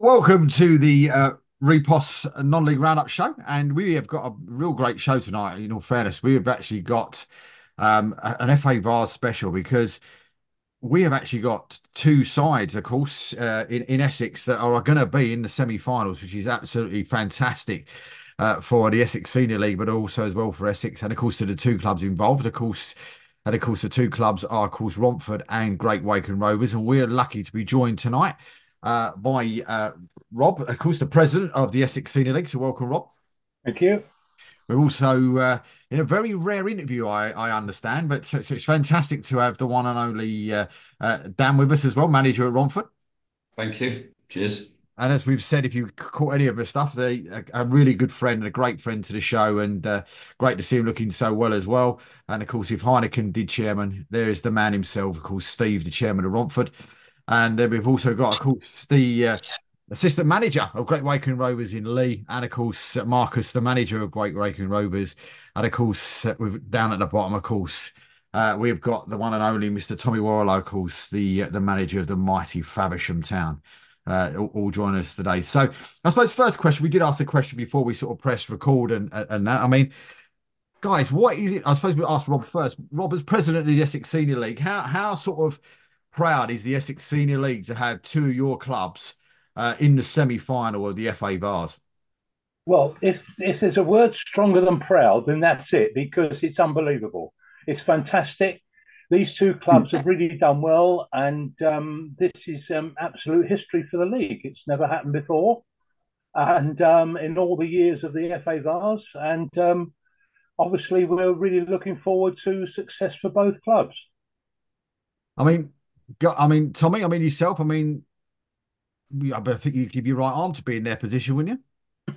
Welcome to the Repos Non-League Roundup show, and we have got a real great show tonight. In all fairness, we have actually got an FA Vars special because we have actually got two sides, of course, in Essex that are going to be in the semi-finals, which is absolutely fantastic for the Essex Senior League, but also as well for Essex, and of course to the two clubs involved, of course. And of course, the two clubs are, of course, Romford and Great Wakenham Rovers. And we're lucky to be joined tonight by Rob, of course, the president of the Essex Senior League. So welcome, Rob. Thank you. We're also in a very rare interview, I understand, but so it's fantastic to have the one and only Dan with us as well, manager at Romford. Thank you. Cheers. And as we've said, if you caught any of the stuff, they a really good friend and a great friend to the show, and great to see him looking so well as well. And of course, if Heineken did chairman, there is the man himself, of course, Steve, the chairman of Romford. And we've also got, of course, the assistant manager of Great Wakenham Rovers in Lee, and of course, Marcus, the manager of Great Wakenham Rovers. And of course, we've down at the bottom, of course, we've got the one and only Mr. Tommy Warlow, of course, the manager of the mighty Faversham Town. All join us today. So I suppose first question, we did ask a question before we sort of pressed record and that. I mean, guys, what is it? I suppose we asked Rob first. Rob, as president of the Essex Senior League, how sort of proud is the Essex Senior League to have two of your clubs in the semi-final of the FA Vars? Well, if there's a word stronger than proud, then that's it, because it's unbelievable. It's fantastic. These two clubs have really done well, and this is absolute history for the league. It's never happened before, and in all the years of the FA Vars, and obviously we're really looking forward to success for both clubs. I mean, Tommy, I mean yourself. I mean, I think you give your right arm to be in their position, wouldn't you?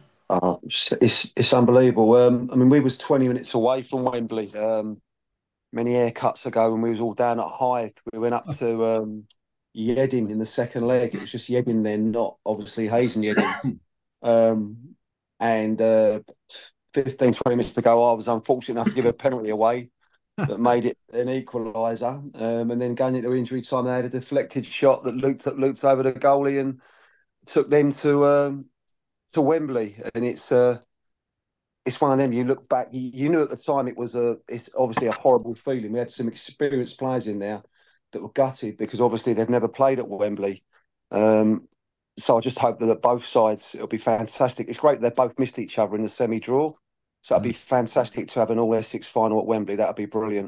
It's unbelievable. I mean, we was 20 minutes away from Wembley many haircuts ago when we was all down at Hythe. We went up to Yedding in the second leg. It was just Yedding then, not obviously Hayes and Yedding. And 15, 20 minutes to go, I was unfortunate enough to give a penalty away that made it an equaliser. And then going into injury time, they had a deflected shot that looped over the goalie and took them to Wembley. And it's one of them. You look back, you knew at the time it's obviously a horrible feeling. We had some experienced players in there that were gutted because obviously they've never played at Wembley. So I just hope that both sides, it'll be fantastic. It's great they both missed each other in the semi-draw. So it'd be fantastic to have an All-Essex final at Wembley. That'd be brilliant.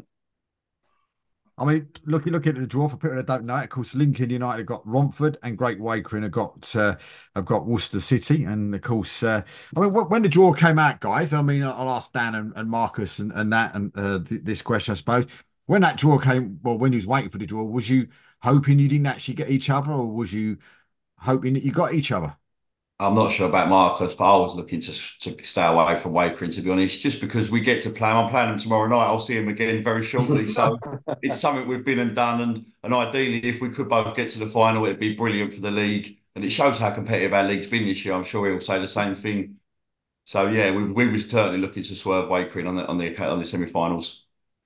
I mean, looking at the draw for people that don't know, of course, Lincoln United have got Romford and Great Wakenham have got Worcester City, and of course, I mean, when the draw came out, guys, I mean, I'll ask Dan and Marcus and that and this question, I suppose. When that draw came, well, when you was waiting for the draw, was you hoping you didn't actually get each other, or was you hoping that you got each other? I'm not sure about Marcus, but I was looking to stay away from Wakering, to be honest, just because we get to play him. I'm playing him tomorrow night. I'll see him again very shortly. So it's something we've been and done. And ideally, if we could both get to the final, it'd be brilliant for the league. And it shows how competitive our league's been this year. I'm sure he'll say the same thing. So yeah, we were certainly looking to swerve Wakering on the semi-finals.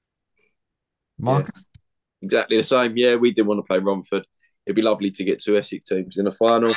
Marcus? Yeah, exactly the same. Yeah, we did want to play Romford. It'd be lovely to get two Essex teams in a final.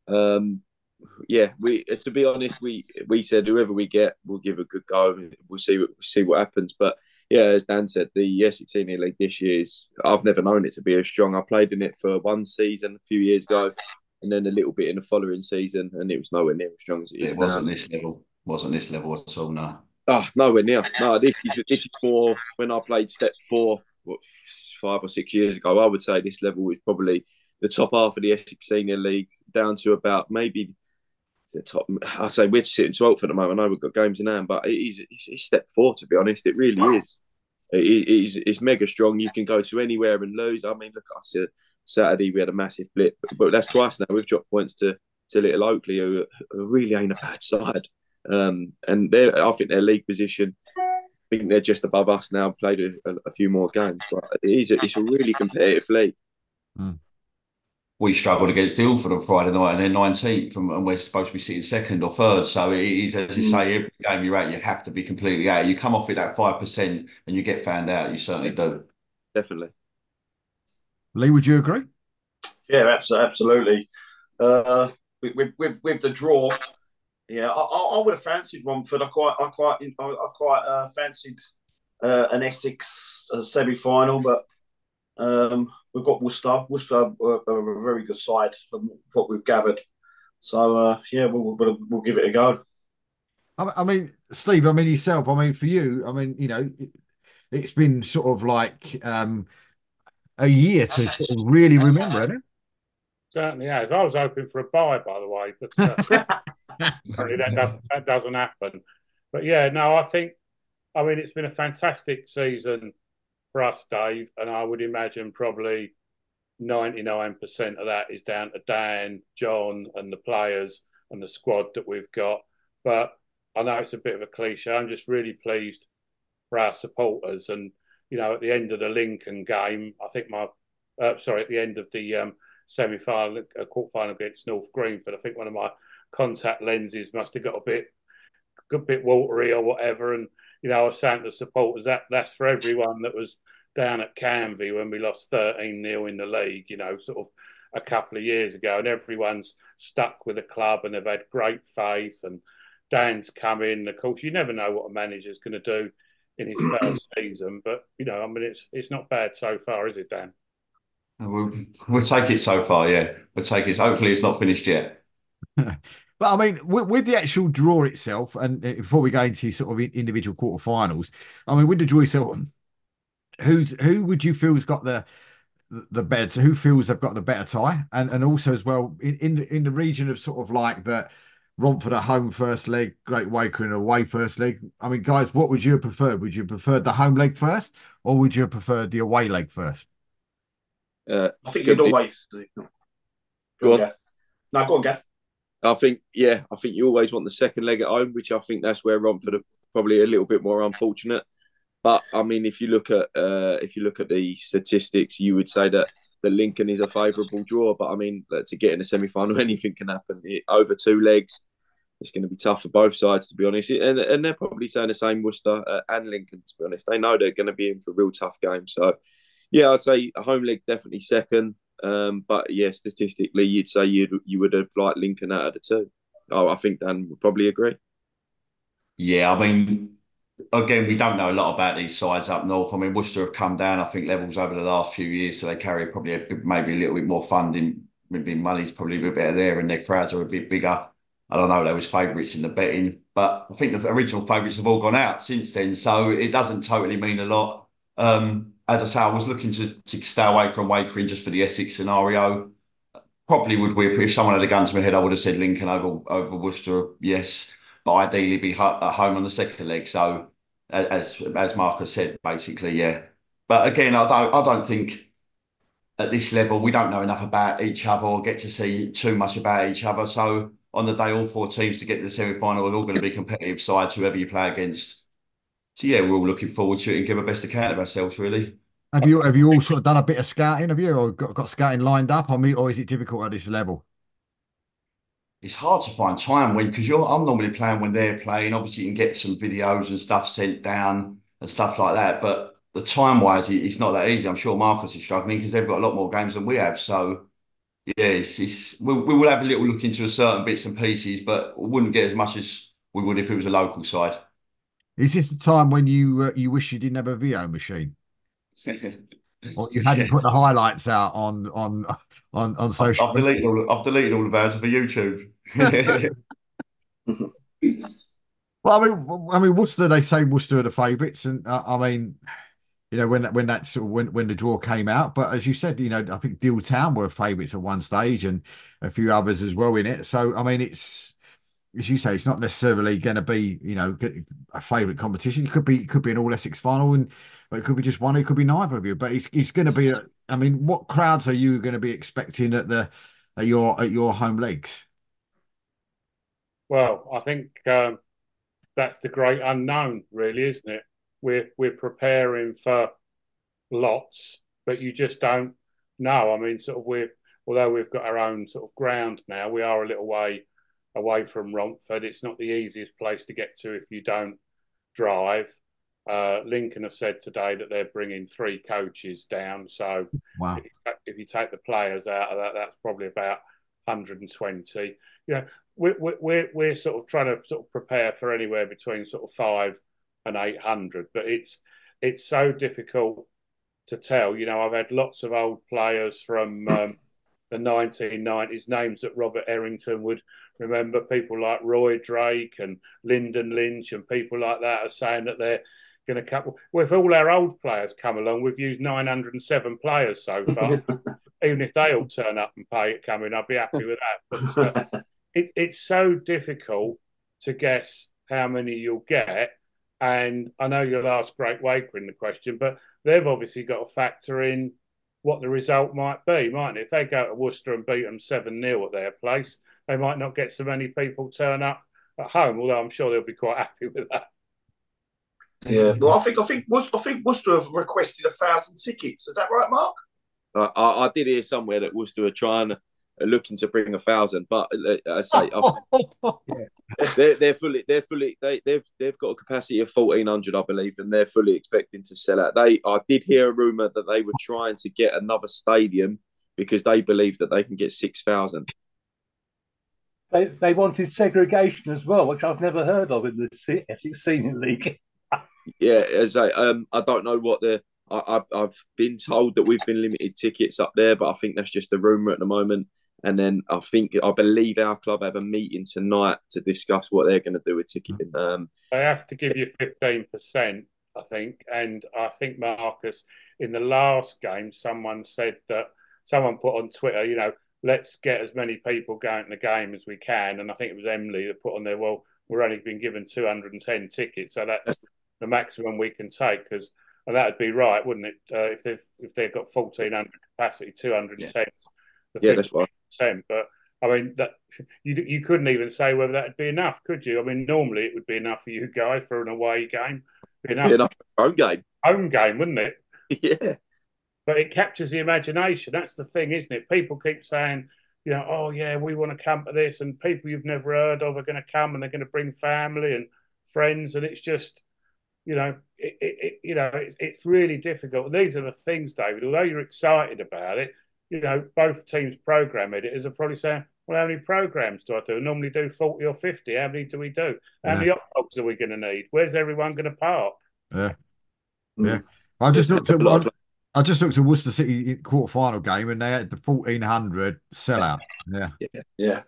Yeah, we to be honest, we said whoever we get, we'll give a good go. We'll see what happens. But yeah, as Dan said, the Essex Senior League this year is, I've never known it to be as strong. I played in it for one season a few years ago, and then a little bit in the following season, and it was nowhere near as strong as it is It now. wasn't this level. Wasn't this level at all, no. Oh, nowhere near. No, this is more when I played Step Four, 5 or 6 years ago. I would say this level is probably the top half of the Essex Senior League, down to about maybe the top. I say we're sitting 12th at the moment. I know we've got games in hand, but it's Step Four, to be honest. It really is. It's mega strong. You can go to anywhere and lose. I mean, look at us. Saturday we had a massive blip, but that's twice now. We've dropped points to Little Oakley, who really ain't a bad side. And I think their league position, I think they're just above us now. Played a few more games, but it's a really competitive league. Mm. We struggled against Ilford on Friday night and then 19th, and we're supposed to be sitting second or third. So it is, as you say, every game you're at, you have to be completely out. You come off it at 5% and you get found out. You certainly do. Definitely. Lee, would you agree? Yeah, absolutely. with the draw. Yeah, I would have fancied Romford. I quite fancied an Essex semi final, but we've got Worcester. Worcester are a very good side from what we've gathered. So yeah, we'll give it a go. I mean, Steve, I mean yourself, I mean for you, I mean, it's been sort of like a year to sort of really remember, hasn't Certainly has. I was hoping for a buy, by the way, but apparently that doesn't happen. But yeah, no, I mean it's been a fantastic season for us, Dave, and I would imagine probably 99% of that is down to Dan, John, and the players and the squad that we've got. But I know it's a bit of a cliche. I'm just really pleased for our supporters. And, at the end of the Lincoln game, I think at the end of the semi-final, quarter-final against North Greenford, I think one of my contact lenses must have got a bit watery or whatever. And, I was saying to the supporters, that's for everyone that was down at Canvey when we lost 13-0 in the league, sort of a couple of years ago. And everyone's stuck with the club and they've had great faith. And Dan's come in. Of course, you never know what a manager's going to do in his first season. But, I mean, it's not bad so far, is it, Dan? We'll take it so far, yeah. We'll take it. Hopefully, it's not finished yet. But I mean, with the actual draw itself, and before we go into sort of individual quarterfinals, I mean, with the draw itself, who would you feel has got the better? Who feels they've got the better tie? And also as well in the region of sort of like the Romford at home first leg, Great Wakerin away first leg. I mean, guys, what would you have preferred? Would you have preferred the home leg first, or would you have preferred the away leg first? I think you'd always go on. No, go on, Gaff. I think you always want the second leg at home, which I think that's where Romford are probably a little bit more unfortunate. But I mean, if you look at the statistics, you would say that Lincoln is a favourable draw. But I mean, to get in the semi-final, anything can happen. Over 2 legs, it's going to be tough for both sides, to be honest. And they're probably saying the same, Worcester and Lincoln, to be honest. They know they're going to be in for a real tough game. So yeah, I'd say a home leg definitely second. But yeah, statistically, you'd say you would have liked Lincoln out of the 2. Oh, I think Dan would probably agree. Yeah, I mean, again, we don't know a lot about these sides up north. I mean, Worcester have come down, I think, levels over the last few years, so they carry probably maybe a little bit more funding. Maybe money's probably a bit better there, and their crowds are a bit bigger. I don't know, they was favourites in the betting, but I think the original favourites have all gone out since then, so it doesn't totally mean a lot. As I say, I was looking to stay away from Wakerin just for the Essex scenario. Probably would we, if someone had a gun to my head, I would have said Lincoln over Worcester, yes, but ideally be at home on the second leg. So as Marcus said, basically, yeah. But again, I don't think at this level we don't know enough about each other or get to see too much about each other. So on the day, all 4 teams to get to the semi-final are all going to be competitive sides, whoever you play against. So yeah, we're all looking forward to it and give a best account of ourselves, really. Have you all sort of done a bit of scouting? Have you, or got scouting lined up on me, or is it difficult at this level? It's hard to find time because I'm normally playing when they're playing. Obviously, you can get some videos and stuff sent down and stuff like that. But the time wise, it's not that easy. I'm sure Marcus is struggling because they've got a lot more games than we have. So yeah, we will have a little look into certain bits and pieces, but we wouldn't get as much as we would if it was a local side. Is this the time when you wish you didn't have a VO machine? Or you hadn't put the highlights out on social. I've deleted all of ours for YouTube. Well, I mean, Worcester. They say Worcester are the favourites, and I mean, when the draw came out. But as you said, I think Deal Town were favourites at one stage, and a few others as well in it. So I mean, it's as you say, it's not necessarily going to be a favourite competition. It could be an All Essex final, and it could be just one. It could be neither of you. But it's going to be. I mean, what crowds are you going to be expecting at your home legs? Well, I think that's the great unknown, really, isn't it? We're preparing for lots, but you just don't know. I mean, sort of although we've got our own sort of ground now, we are a little way away from Romford. It's not the easiest place to get to if you don't drive. Lincoln have said today that they're bringing 3 coaches down. So wow. if you take the players out of that, that's probably about 120. You know, we're sort of trying to sort of prepare for anywhere between sort of 5 and 800, but it's so difficult to tell. You know, I've had lots of old players from the 1990s, names that Robert Errington would remember, people like Roy Drake and Lyndon Lynch and people like that are saying that they're going to cut. Well, if all our old players come along, we've used 907 players so far. Even if they all turn up and pay it coming, I'd be happy with that. But it's so difficult to guess how many you'll get. And I know you'll ask Great Wakering the question, but they've obviously got to factor in what the result might be, mightn't it? If they go to Worcester and beat them 7-0 at their place, they might not get so many people turn up at home, although I'm sure they'll be quite happy with that. Yeah. Well, I think Worcester have requested 1,000 tickets. Is that right, Mark? I did hear somewhere that Worcester are trying, looking to bring 1,000, but I say they're fully they've got a capacity of 1,400, I believe, and they're fully expecting to sell out. I did hear a rumor that they were trying to get another stadium because they believe that they can get 6,000. They wanted segregation as well, which I've never heard of in the Essex Senior League. Yeah, I don't know what I've been told that we've been limited tickets up there, but I think that's just a rumor at the moment. And then I believe our club have a meeting tonight to discuss what they're going to do with ticketing. They have to give you 15%, I think. And I think, Marcus, in the last game, someone said that someone put on Twitter, you know, let's get as many people going to the game as we can. And I think it was Emily that put on there, well, we're only been given 210 tickets, so that's the maximum we can take. And that would be right, wouldn't it? If they've got 1,400 capacity, 210. Yeah, that's right. But I mean, that you couldn't even say whether that would be enough, could you? I mean, normally it would be enough for you guys for an away game. Be enough for home game. Home game, wouldn't it? Yeah. But it captures the imagination. That's the thing, isn't it? People keep saying, you know, oh yeah, we want to come to this, and people you've never heard of are going to come, and they're going to bring family and friends, and it's just, you know, it's really difficult. These are the things, David. Although you're excited about it, you know, both teams' program editors are probably saying, well, how many programs do I do? I normally do 40 or 50. How many do we do? How many hot dogs are we going to need? Where's everyone going to park? Yeah. I just looked at Worcester City quarter-final game, and they had the 1,400 sellout. Yeah.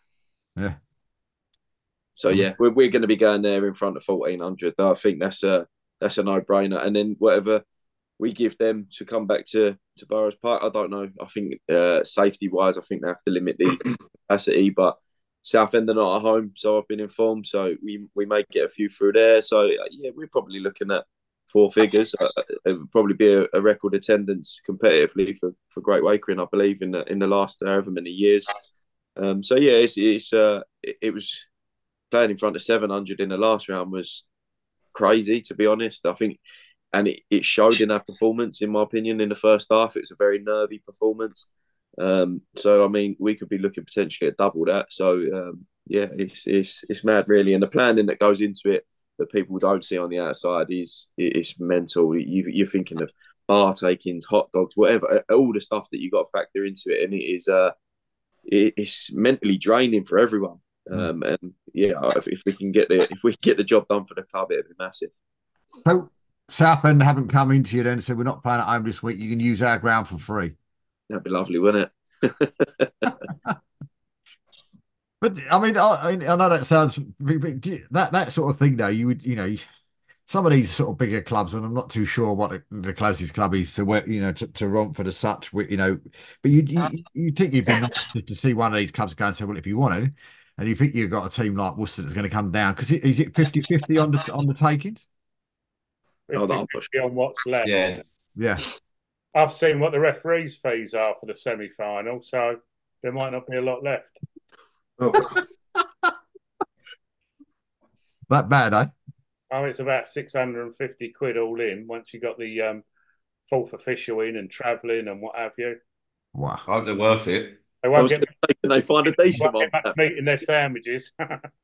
So yeah, we're going to be going there in front of 1,400. I think that's a no-brainer. And then whatever we give them to come back to Burrows Park, I don't know. I think safety-wise, I think they have to limit the capacity. But Southend are not at home, so I've been informed. So we may get a few through there. So yeah, we're probably looking at 4 figures. It would probably be a record attendance competitively for Great Wakering, I believe, in the last however many years. So yeah, it was playing in front of 700 in the last round was crazy, to be honest. I think, and it showed in our performance, in my opinion, in the first half. It was a very nervy performance. So I mean, we could be looking potentially at double that. So yeah, it's mad, really. And the planning that goes into it that people don't see on the outside is mental. You're thinking of bar takings, hot dogs, whatever, all the stuff that you got to factor into it, and it's mentally draining for everyone. And yeah, if we can get the job done for the club, it'd be massive. So Southend haven't come into you then and said, we're not playing at home this week, you can use our ground for free. That'd be lovely, wouldn't it? But I mean, I know that sounds that sort of thing though. You would, you know, some of these sort of bigger clubs, and I'm not too sure what the closest club is to where, you know, to Romford as such, you know, but you think you'd be nice to see one of these clubs go and say, well, if you want to, and you think you've got a team like Worcester that's going to come down, because is it 50-50 on the takings? 50-50 on what's left. Yeah. I've seen what the referees' fees are for the semi-final, so there might not be a lot left. That bad, eh? Oh, it's about 650 quid all in once you got the fourth official in and travelling and what have you. Wow. I hope they're worth it. They won't get they find a decent one. Meat in their sandwiches.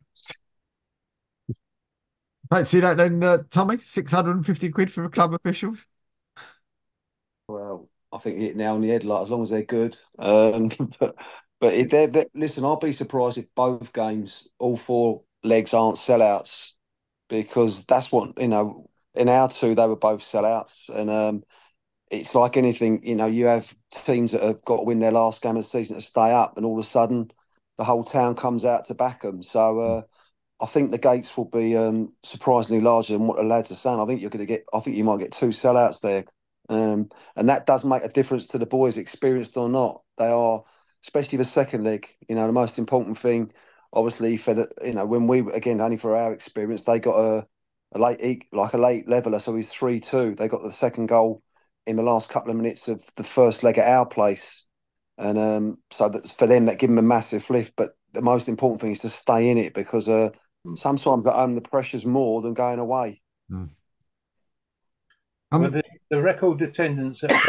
See that then, Tommy? 650 quid for club officials? Well, I think you hit it now on the head, like, as long as they're good. But But listen, I'll be surprised if both games, all four legs aren't sellouts, because that's what, in our two, they were both sellouts. And it's like anything, you have teams that have got to win their last game of the season to stay up, and all of a sudden the whole town comes out to back them. So I think the gates will be surprisingly larger than what the lads are saying. I think you might get two sellouts there. And that does make a difference to the boys, experienced or not. They are, especially the second leg, the most important thing, obviously, for when we, again, only for our experience, they got a late leveler, so he's 3-2. They got the second goal in the last couple of minutes of the first leg at our place. And so that for them, that give them a massive lift. But the most important thing is to stay in it, because sometimes at home the pressure's more than going away. Mm. Well, the record attendance at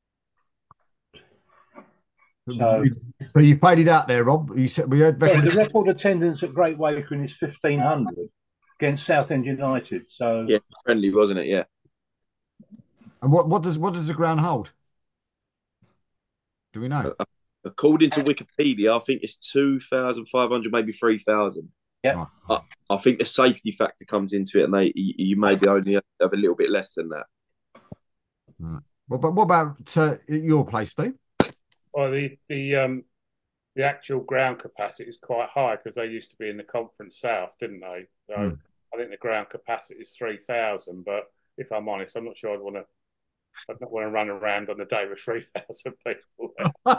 So you played it out there, Rob. You said we heard the record attendance at Great Wakering is 1,500 against Southend United. So yeah, friendly, wasn't it? Yeah. And what does the ground hold? Do we know? According to Wikipedia, I think it's 2,500, maybe 3,000. Yeah. I think the safety factor comes into it, and you maybe only have a little bit less than that. Right. Well, but what about your place, Steve? Well, the actual ground capacity is quite high, because they used to be in the Conference South, didn't they? So I think the ground capacity is 3,000. But if I'm honest, I'm not sure I'd not want to run around on the day with 3,000 people.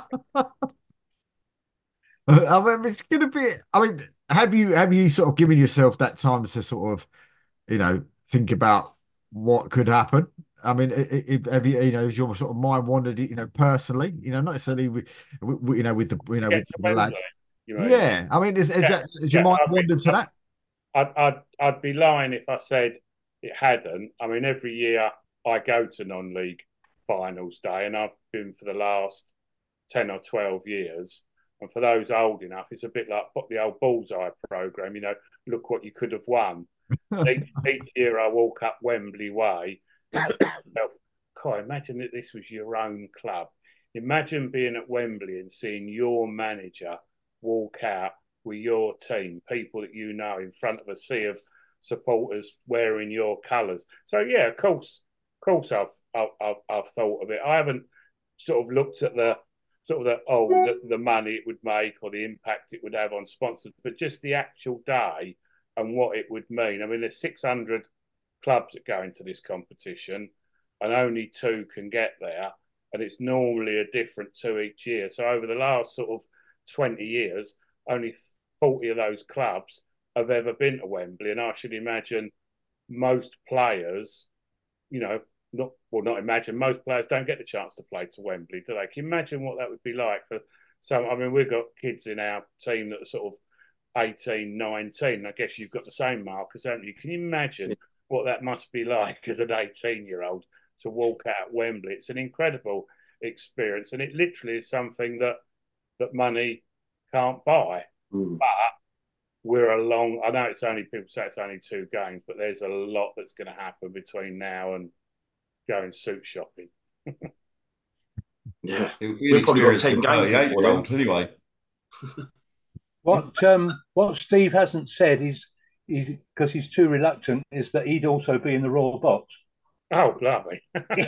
I mean, it's going to be. I mean, have you sort of given yourself that time to sort of, think about what could happen? I mean, have you, has your sort of mind wandered, personally, not necessarily with the lads. Yeah, I mean, is your mind wandered to that? I'd be lying if I said it hadn't. I mean, every year I go to non-league finals day, and I've been for the last 10 or 12 years. And for those old enough, it's a bit like the old Bullseye programme, look what you could have won. each year I walk up Wembley Way, God, imagine that this was your own club. Imagine being at Wembley and seeing your manager walk out with your team, people that you know, in front of a sea of supporters wearing your colours. So yeah, of course I've thought of it. I haven't sort of looked at the money it would make or the impact it would have on sponsors, but just the actual day and what it would mean. I mean, there's 600 clubs that go into this competition, and only 2 can get there, and it's normally a different 2 each year. So over the last sort of 20 years, only 40 of those clubs have ever been to Wembley, and I should imagine most players, most players don't get the chance to play to Wembley, do they? Can you imagine what that would be like for some? I mean, we've got kids in our team that are sort of 18, 19. I guess you've got the same, Marcus, haven't you? Can you imagine what that must be like as an 18-year-old to walk out at Wembley? It's an incredible experience, and it literally is something that money can't buy. But we're along. I know people say it's only 2 games, but there's a lot that's going to happen between now and going suit shopping. Yeah, we've probably got 10 games before then. Anyway. What Steve hasn't said is because he's too reluctant, is that he'd also be in the Royal Box. Oh, lovely.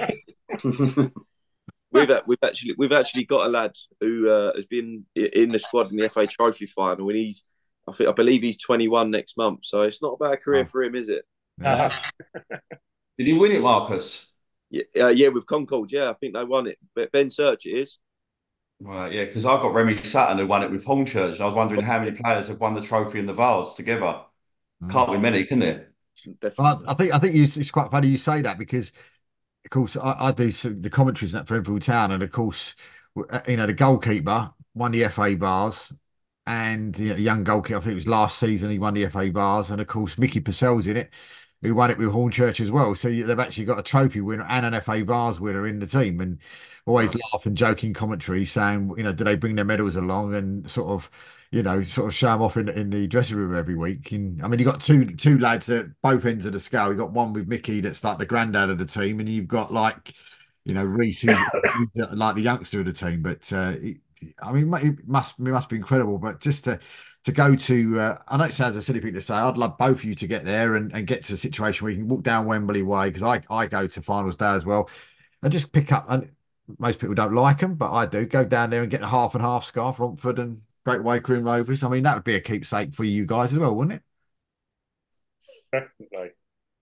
We've actually got a lad who has been in the squad in the FA Trophy final, and I believe he's 21 next month. So it's not a bad career for him, is it? Did he win it, Marcus? Yeah, with Concord. Yeah, I think they won it. But Ben Search it is. Right, yeah, because I've got Remy Sutton who won it with Hornchurch, and I was wondering how many players have won the trophy and the Vase together. Can't be many, can there? Well, I think it's quite funny you say that, because, of course, I do the commentaries for Enfield Town, and of course, the goalkeeper won the FA Vase, and the young goalkeeper, I think it was last season, he won the FA Vase, and of course Mickey Purcell's in it, who won it with Hornchurch as well. So they've actually got a trophy winner and an FA Vase winner in the team, and always laugh and joke in commentary saying, do they bring their medals along and sort of show them off in the dressing room every week. And I mean, you've got two lads at both ends of the scale. You've got one with Mickey that's like the granddad of the team, and you've got Reece, who's like the youngster of the team. But I mean, it must be incredible. But just to go to, I know it sounds a silly thing to say. I'd love both of you to get there and get to a situation where you can walk down Wembley Way, because I go to finals day as well, and just pick up. And most people don't like them, but I do go down there and get a half and half scarf, Romford and Great Wakering Rovers. I mean, that would be a keepsake for you guys as well, wouldn't it? Definitely.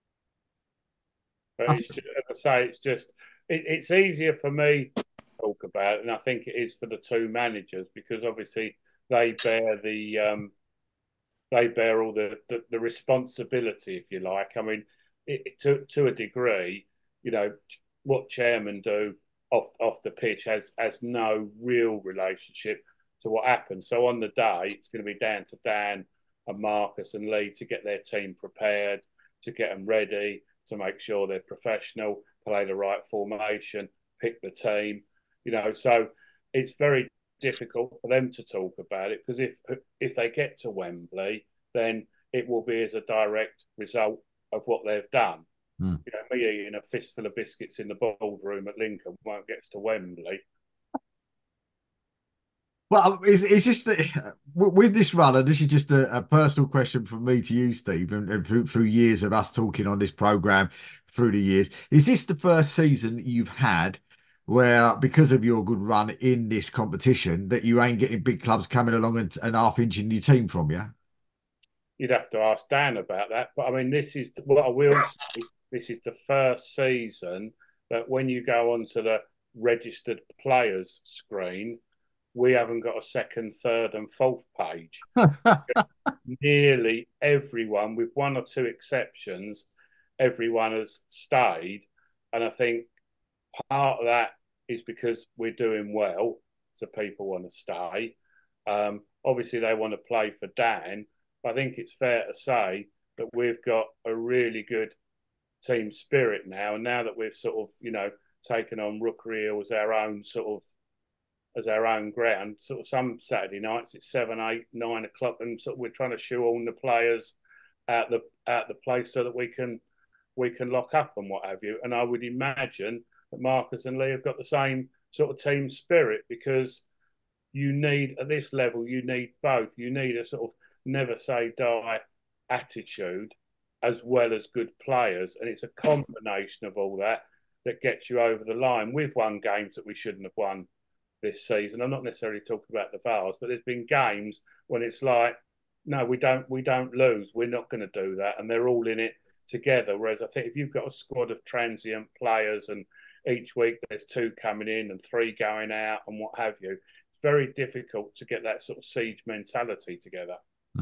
But it's just, as I say, it's easier for me to talk about it, and I think it is for the two managers, because obviously they bear all the responsibility, if you like. I mean, to a degree, what chairmen do off the pitch has no real relationship to what happens. So on the day, it's going to be down to Dan and Marcus and Lee to get their team prepared, to get them ready, to make sure they're professional, play the right formation, pick the team. So it's very difficult for them to talk about it, because if they get to Wembley, then it will be as a direct result of what they've done. Me eating a fistful of biscuits in the boardroom at Lincoln won't get us to Wembley. Well, it's just with this run, and this is just a personal question from me to you, Steve, and through years of us talking on this programme through the years, is this the first season you've had where, because of your good run in this competition, that you ain't getting big clubs coming along and half inching your team from you? You'd have to ask Dan about that. But I mean, this is what I will say. This is the first season that when you go onto the registered players screen, we haven't got a second, third, and fourth page. Nearly everyone, with one or two exceptions, everyone has stayed. And I think part of that is because we're doing well, so people want to stay. Obviously, they want to play for Dan. But I think it's fair to say that we've got a really good team spirit now. And now that we've sort of, taken on Rookery Hill as our own ground, sort of some Saturday nights it's 7, 8, 9 o'clock, and sort of we're trying to shoehorn the players at the place so that we can lock up and what have you. And I would imagine that Marcus and Lee have got the same sort of team spirit, because you need, at this level, you need both. You need a sort of never say die attitude as well as good players, and it's a combination of all that gets you over the line. We've won games that we shouldn't have won this season. I'm not necessarily talking about the Vales, but there's been games when it's like, no, we don't lose. We're not going to do that, and they're all in it together. Whereas I think if you've got a squad of transient players, and each week there's 2 coming in and 3 going out and what have you, it's very difficult to get that sort of siege mentality together.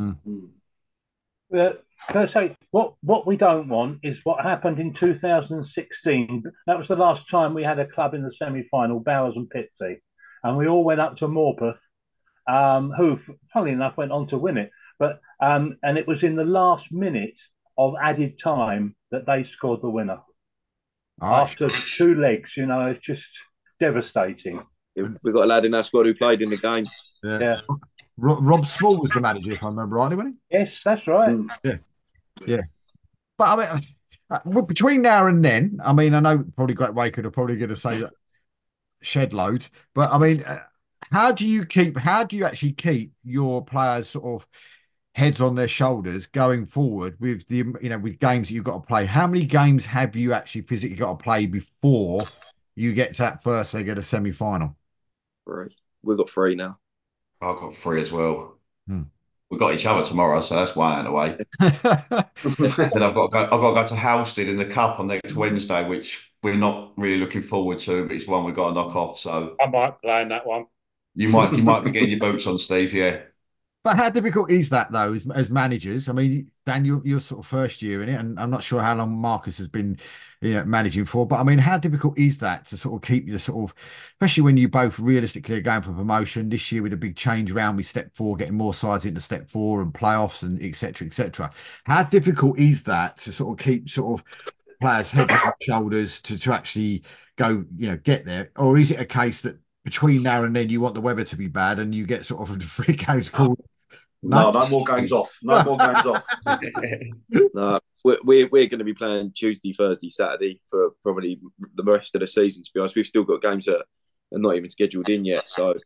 Can I say what we don't want is what happened in 2016. That was the last time we had a club in the semi-final, Bowers and Pitsea, and we all went up to Morpeth, who, funnily enough, went on to win it. But and it was in the last minute of added time that they scored the winner. After 2 legs, it's just devastating. We've got a lad in our squad who played in the game. Yeah. Rob Small was the manager, if I remember rightly, wasn't he? Yes, that's right. Yeah. But I mean, between now and then, I mean, I know probably Great Wakering are probably going to say shed loads, but I mean, how do you actually keep your players sort of heads on their shoulders going forward with with games that you've got to play? How many games have you actually physically got to play before you get to that first leg of the semi-final? 3. We've got 3 now. I've got 3 as well. We've got each other tomorrow, so that's one out of the way. Then I've got to go to Halstead in the Cup on next Wednesday, which we're not really looking forward to, but it's one we've got to knock off. So I might play in that one. You might be getting your boots on, Steve. Yeah. But how difficult is that, though, as managers? I mean, Dan, you're sort of first year in it, and I'm not sure how long Marcus has been, managing for. But I mean, how difficult is that to sort of keep you sort of, especially when you both realistically are going for promotion this year with a big change around with Step 4, getting more sides into Step 4 and playoffs and et cetera, et cetera. How difficult is that to sort of keep sort of players' heads on shoulders to actually go, get there? Or is it a case that between now and then you want the weather to be bad and you get sort of the free games called? No more games off. No more games off. No, we're going to be playing Tuesday, Thursday, Saturday for probably the rest of the season, to be honest. We've still got games that are not even scheduled in yet. So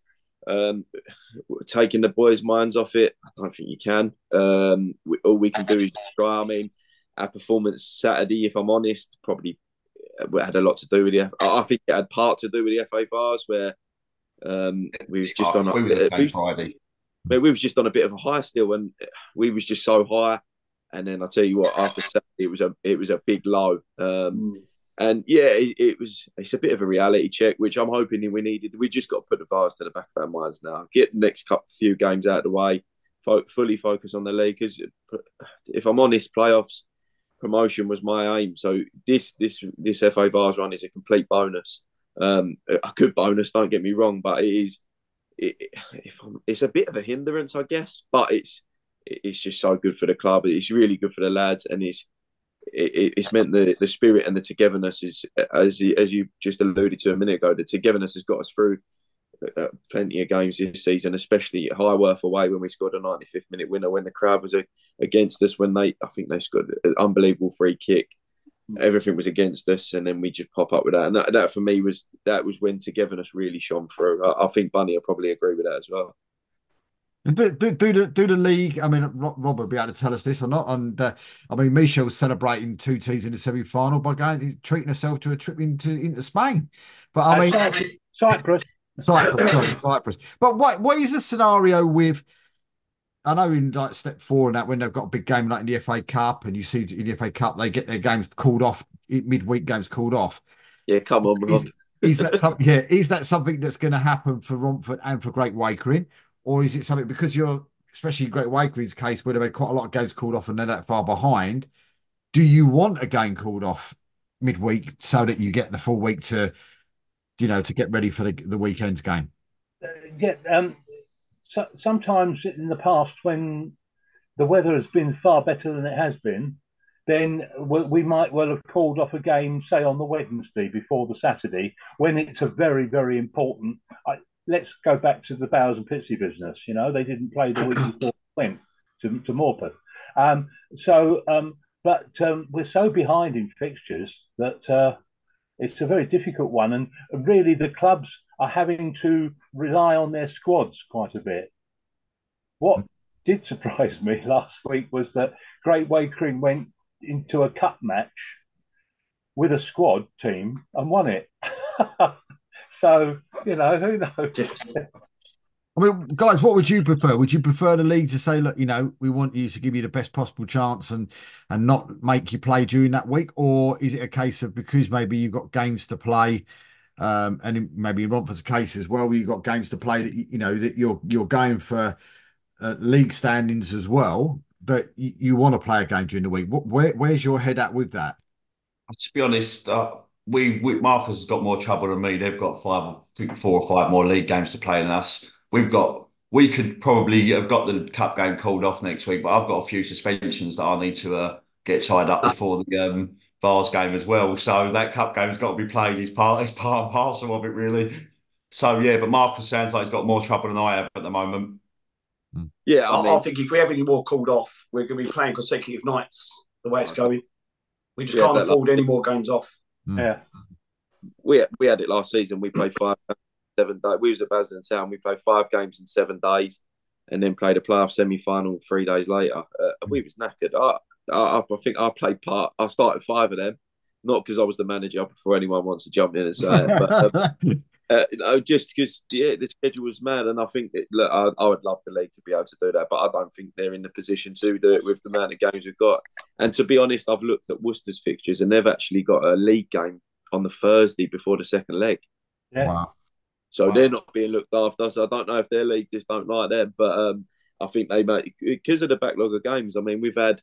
taking the boys' minds off it, I don't think you can. All we can do is try. I mean, our performance Saturday, if I'm honest, probably had a lot to do with it. I think it had part to do with the FA Vars, where we was just on. We were the same Friday. But we was just on a bit of a high still, and we was just so high. And then I tell you what, after Saturday, it was a big low. And yeah, it's a bit of a reality check, which I'm hoping we needed. We just got to put the Vars to the back of our minds now. Get the next few games out of the way, fully focus on the league. Because if I'm honest, playoffs, promotion was my aim. So this FA Vars run is a complete bonus. A good bonus, don't get me wrong, but it's a bit of a hindrance, I guess. But it's just so good for the club. It's really good for the lads, and it's meant the spirit and the togetherness is, as you just alluded to a minute ago, the togetherness has got us through plenty of games this season, especially at Highworth away when we scored a 95th minute winner when the crowd was against us, when I think they scored an unbelievable free kick. Everything was against us, and then we just pop up with that. And that for me was when togetherness really shone through. I think Bunny will probably agree with that as well. Do the league? I mean, Rob will be able to tell us this or not. And I mean, Michel's celebrating 2 teams in the semi-final by treating herself to a trip into Spain. But I mean, Cyprus. But what is the scenario with? I know in like step 4 and that, when they've got a big game like in the FA Cup, and you see in the FA Cup they get their games called off, midweek games called off. Yeah, come on, Rob. Is that something? Yeah, is that something that's going to happen for Romford and for Great Wakering? Or is it something, because you're, especially Great Wakering's case, where they've had quite a lot of games called off and they're that far behind, do you want a game called off midweek so that you get the full week to get ready for the weekend's game? So sometimes in the past, when the weather has been far better than it has been, then we might well have called off a game, say on the Wednesday before the Saturday, when it's a very, very important. Let's go back to the Bowers and Pitsea business. They didn't play the week before they went to Morpeth. But we're so behind in fixtures that it's a very difficult one. And really, the clubs are having to rely on their squads quite a bit. What did surprise me last week was that Great Wakering went into a cup match with a squad team and won it. So, who knows? I mean, guys, what would you prefer? Would you prefer the league to say, look, we want you to give you the best possible chance and not make you play during that week? Or is it a case of, because maybe you've got games to play, and maybe in Romford's case as well, you've got games to play that, that you're going for league standings as well, but you want to play a game during the week? Where's your head at with that? To be honest, Marcus has got more trouble than me. They've got 4 or 5 more league games to play than us. We could probably have got the cup game called off next week, but I've got a few suspensions that I need to get tied up before the Vars game as well. So that cup game's got to be played. It's part and parcel of it, really. So yeah, but Marcus sounds like he's got more trouble than I have at the moment. Yeah, I think if we have any more called off, we're going to be playing consecutive nights. The way it's going, we just can't afford any more games off. Yeah, we had it last season. We played 5 7 days. We was at Basildon Town. We played 5 games in 7 days, and then played a playoff semi-final 3 days later. We was knackered. I think I played part. I started 5 of them, not because I was the manager. Before anyone wants to jump in and say it, but just because the schedule was mad, and I think I would love the league to be able to do that, but I don't think they're in the position to do it with the amount of games we've got. And to be honest, I've looked at Worcester's fixtures, and they've actually got a league game on the Thursday before the second leg. Yeah. Wow. So they're not being looked after. So I don't know if their league just don't like them, but I think they might, because of the backlog of games. I mean, we've had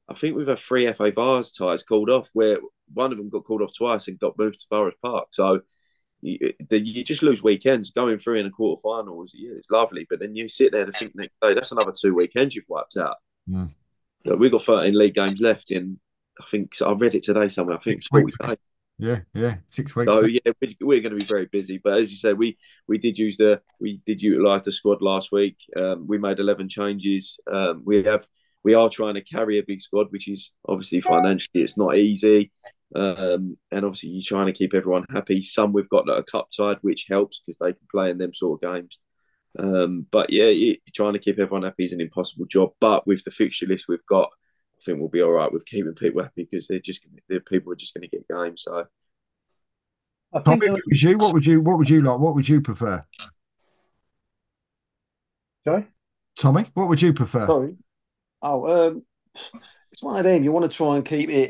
3 FA Vars ties called off, where one of them got called off twice and got moved to Borough Park. So you just lose weekends. Going through in a quarterfinals, it's lovely, but then you sit there and think next day, that's another 2 weekends you've wiped out. So we've got 13 league games left in, I think, I read it today somewhere, I think it's 40 days. Yeah, 6 weeks. So yeah, we're going to be very busy. But as you said, we did utilise the squad last week. We made 11 changes. We are trying to carry a big squad, which is obviously financially it's not easy. And obviously you're trying to keep everyone happy. Some we've got that are cup tied, which helps because they can play in them sort of games. But yeah, trying to keep everyone happy is an impossible job. But with the fixture list we've got, I think we'll be all right with keeping people happy because the people are just going to get games. So, I Tommy, think if it was you, what would you like? What would you prefer? sorry. Tommy, what would you prefer? Sorry. Oh, it's one of them. You want to try and keep it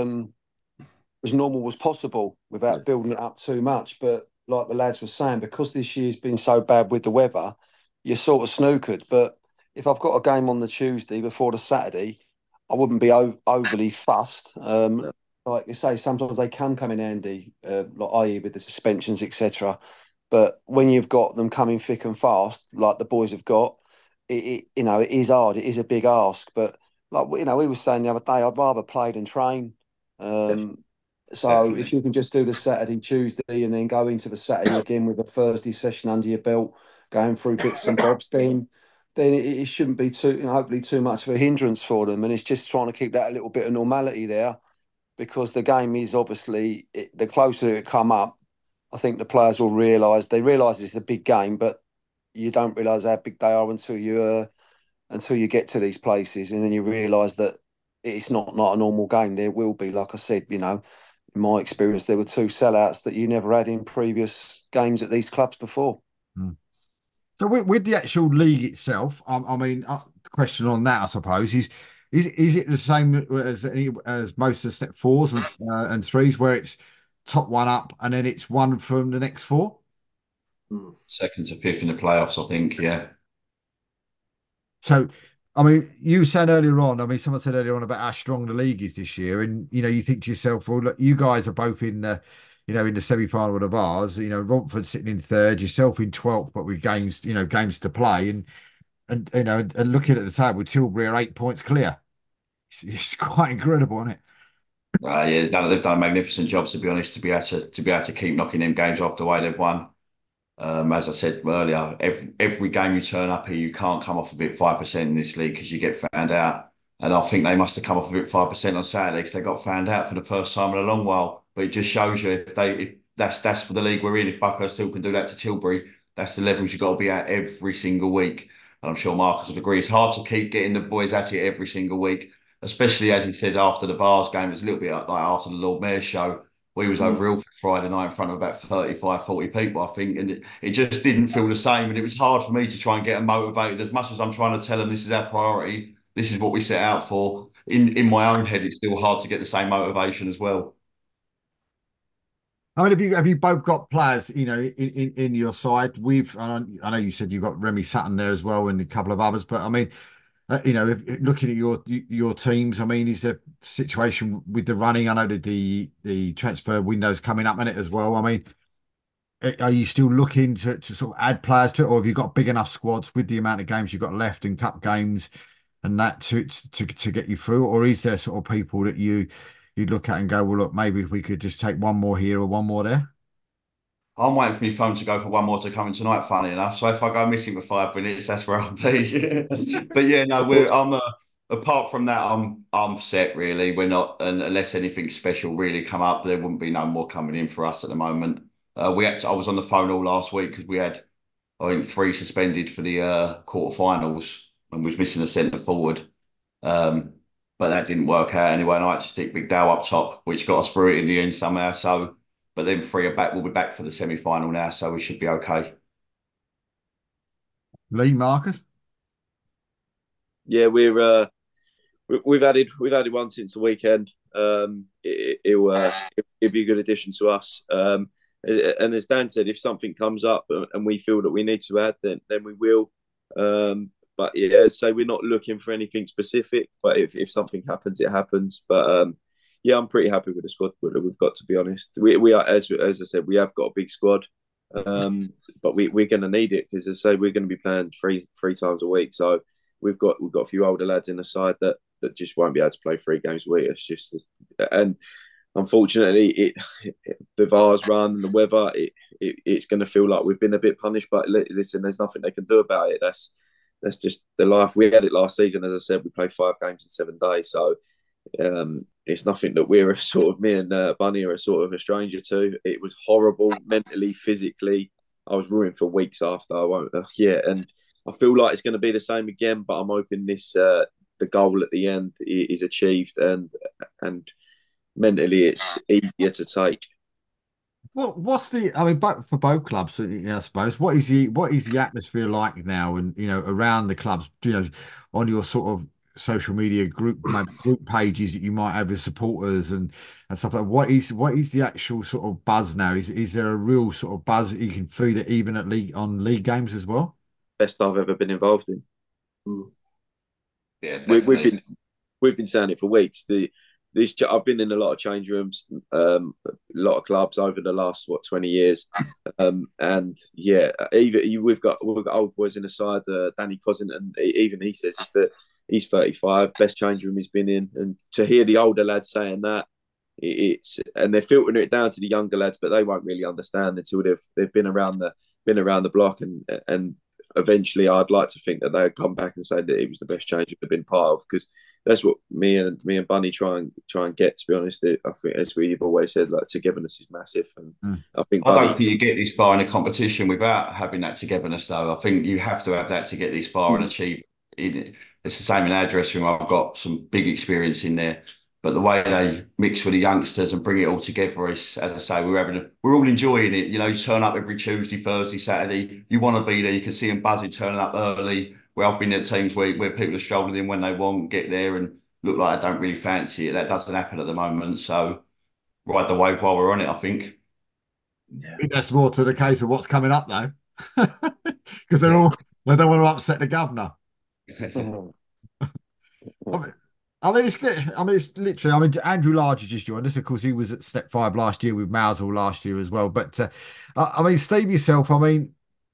as normal as possible yeah. without building it up too much. But like the lads were saying, because this year's been so bad with the weather, you're sort of snookered. But if I've got a game on the Tuesday before the Saturday, I wouldn't be overly fussed. No. Like you say, sometimes they can come in handy, like i.e. with the suspensions, etc. But when you've got them coming thick and fast, like the boys have got, it is hard. It is a big ask. But like we were saying the other day, I'd rather play than train. Definitely. So if you can just do the Saturday, Tuesday, and then go into the Saturday again with a Thursday session under your belt, going through bits and bobs, then it shouldn't be too, hopefully, too much of a hindrance for them. And it's just trying to keep that a little bit of normality there, because the game is obviously the closer it come up, I think the players will realise. They realise it's a big game, but you don't realise how big they are until you get to these places, and then you realise that it's not a normal game. There will be, like I said, in my experience, there were two sellouts that you never had in previous games at these clubs before. So with the actual league itself, I mean, the question on that, I suppose, is it the same as most of the step fours and threes, where it's top one up and then it's one from the next four? Second to fifth in the playoffs, I think. Yeah. So, I mean, you said earlier on, I mean, someone said earlier on about how strong the league is this year. And, you think to yourself, well, look, you guys are both in in the semi-final of the Vars, Romford sitting in third, yourself in 12th, but with games to play. And and looking at the table, Tilbury are 8 points clear. It's quite incredible, isn't it? Yeah, they've done a magnificent job, to be honest, to be able to keep knocking them games off the way they've won. As I said earlier, every game you turn up here, you can't come off of it 5% in this league because you get found out. And I think they must have come off of it 5% on Saturday because they got found out for the first time in a long while. But it just shows you if that's for the league we're in. If Buckhurst still can do that to Tilbury, that's the levels you've got to be at every single week. And I'm sure Marcus would agree. It's hard to keep getting the boys at it every single week, especially as he said after the Vars game. It's a little bit like after the Lord Mayor's show. We was over Ilford Friday night in front of about 35, 40 people, I think, and it just didn't feel the same. And it was hard for me to try and get them motivated. As much as I'm trying to tell them this is our priority, this is what we set out for. In my own head, it's still hard to get the same motivation as well. I mean, have you both got players, in your side? I know you said you've got Remy Sutton there as well, and a couple of others. But I mean, looking at your teams, I mean, is there a situation with the running? I know that the transfer window's coming up in it as well. I mean, are you still looking to sort of add players to it, or have you got big enough squads with the amount of games you've got left in cup games and that to get you through? Or is there sort of people that you'd look at and go, well, look, maybe if we could just take one more here or one more there? I'm waiting for my phone to go for one more to come in tonight, funny enough. So if I go missing for 5 minutes, that's where I'll be. But yeah, no, apart from that, I'm set really. We're not, and unless anything special really come up, there wouldn't be no more coming in for us at the moment. I was on the phone all last week because we had, I think, 3 suspended for the quarterfinals and was missing a centre forward. But that didn't work out anyway. And I had to stick Big Dow up top, which got us through it in the end somehow. So, but then 3 are back. We'll be back for the semi-final now, so we should be okay. Lee, Marcus? Yeah, we've added one since the weekend. It'll be a good addition to us. And as Dan said, if something comes up and we feel that we need to add, then we will. But yeah, so we're not looking for anything specific. But if something happens, it happens. But yeah, I'm pretty happy with the squad that we've got. To be honest, we are, as I said, we have got a big squad. But we're going to need it because, as I say, we're going to be playing three times a week. So we've got a few older lads in the side that just won't be able to play 3 games a week. It's just, and unfortunately, the Vars run, the weather, it's going to feel like we've been a bit punished. But listen, there's nothing they can do about it. That's just the life. We had it last season, as I said. We played 5 games in 7 days, so it's nothing that we're me and Bunny are a sort of a stranger to. It was horrible, mentally, physically. I was ruined for weeks after. I won't, yeah, and I feel like it's going to be the same again. But I'm hoping this the goal at the end is achieved, and mentally it's easier to take. What's the? I mean, for both clubs, I suppose. What is the atmosphere like now, and around the clubs? On your sort of social media group pages that you might have with supporters and stuff like. What is the actual sort of buzz now? Is there a real sort of buzz that you can feel it even at league games as well? Best I've ever been involved in. Yeah, We've been saying it for weeks. I've been in a lot of change rooms, a lot of clubs over the last 20 years, and yeah, even we've got old boys in the side. Danny Cousin, and even he says it's that he's 35, best change room he's been in, and to hear the older lads saying that, and they're filtering it down to the younger lads, but they won't really understand until they've been around the block, and eventually I'd like to think that they'd come back and say that it was the best change they've been part of, because that's what me and Bunny try and get. To be honest, I think, as we've always said, like, togetherness is massive, and I don't think you get this far in a competition without having that togetherness. Though I think you have to have that to get this far and achieve it. It's the same in our dressing room. I've got some big experience in there, but the way they mix with the youngsters and bring it all together is, as I say, we're all enjoying it. You turn up every Tuesday, Thursday, Saturday. You want to be there. You can see them buzzing, turning up early. Where I've been at teams where people are strolling in when they want, get there and look like they don't really fancy it. That doesn't happen at the moment. So ride the wave while we're on it, I think. I think that's more to the case of what's coming up though, because they don't want to upset the governor. I mean, it's good. I mean, it's literally. I mean, Andrew Larger just joined us. Of course, he was at Step 5 last year with Mousel last year as well. But I mean, Steve yourself. I mean,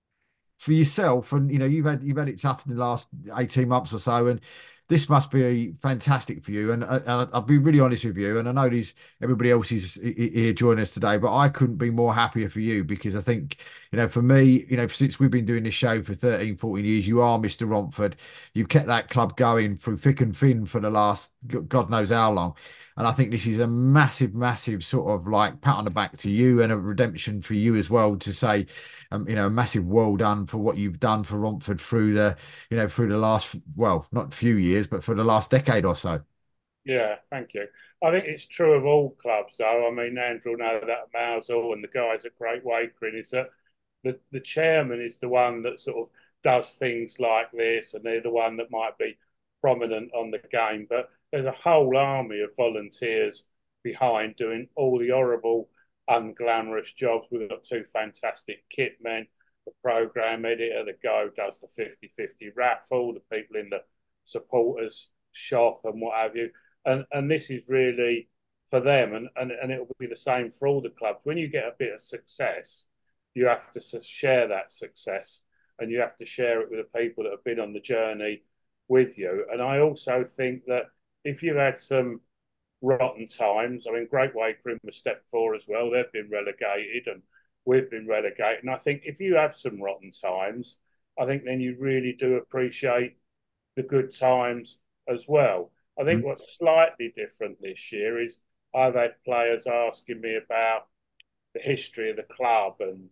for yourself, and you've had it tough in the last 18 months or so, and this must be fantastic for you. And I'll be really honest with you, and I know everybody else is here joining us today, but I couldn't be more happier for you, because I think, for me, since we've been doing this show for 13, 14 years, you are Mr. Romford. You've kept that club going through thick and thin for the last God knows how long. And I think this is a massive, massive sort of like pat on the back to you, and a redemption for you as well, to say, a massive well done for what you've done for Romford through the last, well, not few years, but for the last decade or so. Yeah, thank you. I think it's true of all clubs, though. I mean, Andrew know that at Mousel and the guys at Great Wakering, is that the chairman is the one that sort of does things like this, and they're the one that might be prominent on the game. But there's a whole army of volunteers behind doing all the horrible, unglamorous jobs. We've got two fantastic kit men, the programme editor, the guy who does the 50-50 raffle, the people in the supporters shop and what have you. And this is really for them, and it will be the same for all the clubs. When you get a bit of success, you have to share that success, and you have to share it with the people that have been on the journey with you. And I also think that if you've had some rotten times, I mean, Great Wakering was Step 4 as well. They've been relegated, and we've been relegated. And I think if you have some rotten times, I think then you really do appreciate the good times as well. I think what's slightly different this year is I've had players asking me about the history of the club, and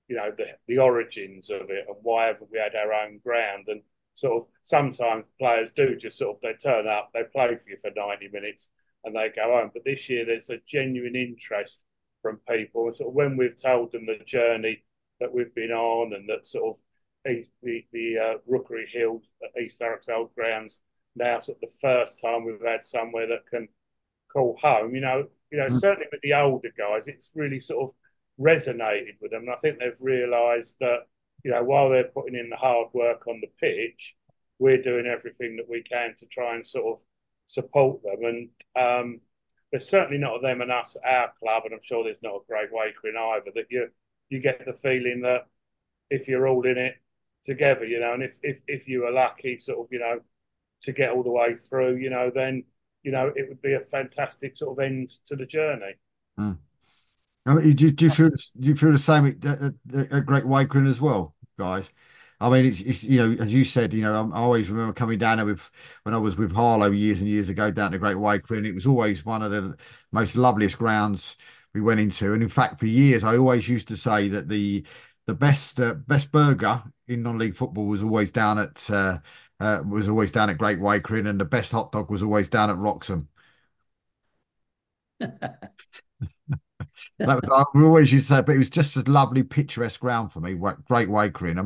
the origins of it, and why haven't we had our own ground. And sort of sometimes players do just sort of, they turn up, they play for you for 90 minutes and they go home. But this year there's a genuine interest from people, and sort of when we've told them the journey that we've been on, and that sort of the Rookery Hill at East Thurrock's old grounds now sort of the first time we've had somewhere that can call home. Certainly with the older guys, it's really sort of resonated with them. And I think they've realised that, while they're putting in the hard work on the pitch, we're doing everything that we can to try and sort of support them. And there's certainly not a them and us at our club, and I'm sure there's not a Great Wakering either, that you get the feeling that if you're all in it together, and if you are lucky sort of, to get all the way through, then, it would be a fantastic sort of end to the journey. I mean, do you feel the same at Great Wakering as well, guys? I mean, it's as you said, I always remember coming down there when I was with Harlow years and years ago down to Great Wakering. It was always one of the most loveliest grounds we went into, and in fact, for years I always used to say that the best burger in non-league football was always down at Great Wakering, and the best hot dog was always down at Wroxham. We always used to say, but it was just a lovely picturesque ground for me. Great Wakering.